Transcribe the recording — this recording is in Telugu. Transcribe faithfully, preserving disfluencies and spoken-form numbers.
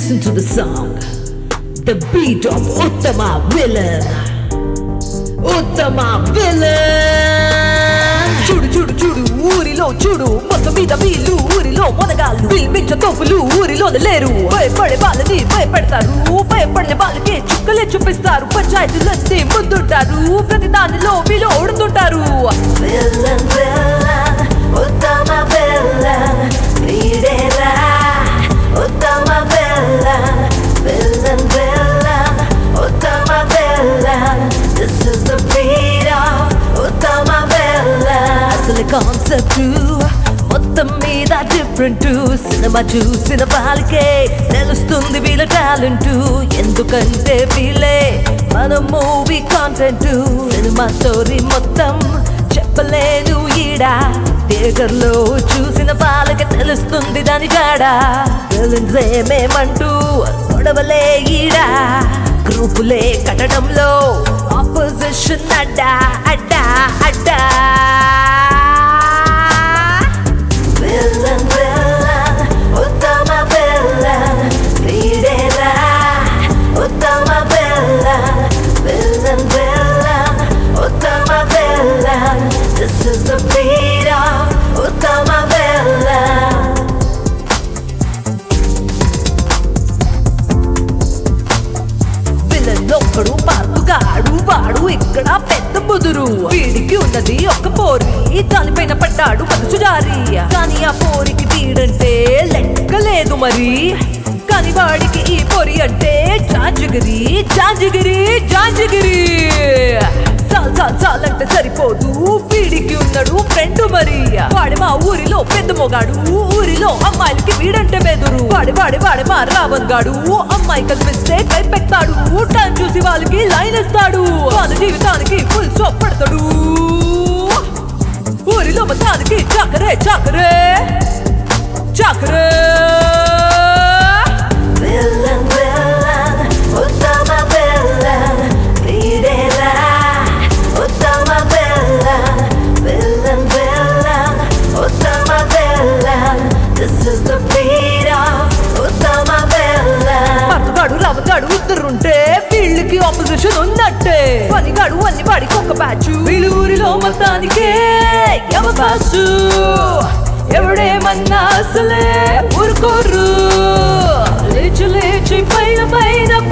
Listen to the song, the beat of Uttama Villain. Uttama Villain. చూడు చూడు చూడు ఊరిలో చూడు మొత్తం మీద వీళ్ళు ఊరిలో మొనగాళ్ళు వీల్మించ తోపులు ఊరిలో లేరు భయపడే వాళ్ళని భయపెడతారు భయపడే వాళ్ళకి చుక్కలే చూపిస్తారు పంచాయతీలన్నీ ముందుంటారు ప్రతి దానిలో వీళ్ళు ఓడుతుంటారు Villain, villain, Uttama villain, వీడేలా Uttama villain, villain, villain, Uttama villain. This is the beat of Uttama villain. అసలు కాన్సెప్ట్ మొత్తం మీద డిఫరెంట్ సినిమా చూసిన వాళ్ళకే తెలుస్తుంది వీళ్ళ టాలెంట్ ఎందుకంటే వీళ్ళే మన మూవీ కాంటెంట్ సినిమా స్టోరీ మొత్తం చెప్పలేను ఈడ థియేటర్ లో చూసిన వాళ్ళకి తెలుస్తుంది దాని జాడ విలన్స్ ఏమేమంటూ గొడవలే ఈడ గ్రూపులే కట్టడంలో ఆపోజిషన్ అడ్డా అడ్డా అడ్డా Villain, villain, Uttama villain, వీడేలా Uttama villain, villain, villain, Uttama villain. This is the beat of Uttama villain. పిల్లలొక్కడు పార్పుగాడు వాడు ఇక్కడ పెద్ద ముదురు వీడికి ఉన్నది ఒక పోరి దానిపైన పడ్డాడు మనసు జారి కానీ ఆ పోరికి వీడంటే లెక్కలేదు మరి కానీ వాడికి ఈ పొరి అంటే జాంజిగిరి జాంజిగిరి జాంజిగిరి చాలు చాలు చాలంటే సరిపోదు వీడికి ఉన్నాడు ఫ్రెండ్ మరి వాడి మా ఊరిలో పెద్ద మొగాడు ఊరిలో అమ్మాయిలకి వీడంటే బెదురు వాడి వాడి వాడి మా రావణ్ గాడు అమ్మాయి కనిపిస్తే కైపెక్తాడు టైం చూసి వాళ్ళకి లైన్ ఇస్తాడు వాళ్ళ జీవితానికి ఫుల్ స్టాప్ పెడతాడు ఊరిలో మొత్తానికి చాకరే చాకరే చాకరే Villain, villain, Uttama villain, వీడేలా Uttama villain, villain, villain, Uttama villain. This is the beat of Uttama villain. పట్టుగాడు రావగాడు ఇద్దరుంటే వీళ్ళకి ఆపోజిషన్ ఉన్నట్టే పనిగాడు అన్ని వాడికి ఒక బ్యాచ్ వీళ్ళు ఊరిలో మొత్తానికే ఎవకాసు ఎవడేమన్నా అసలే ఊరుకోరు లేచి లేచి పైన పైన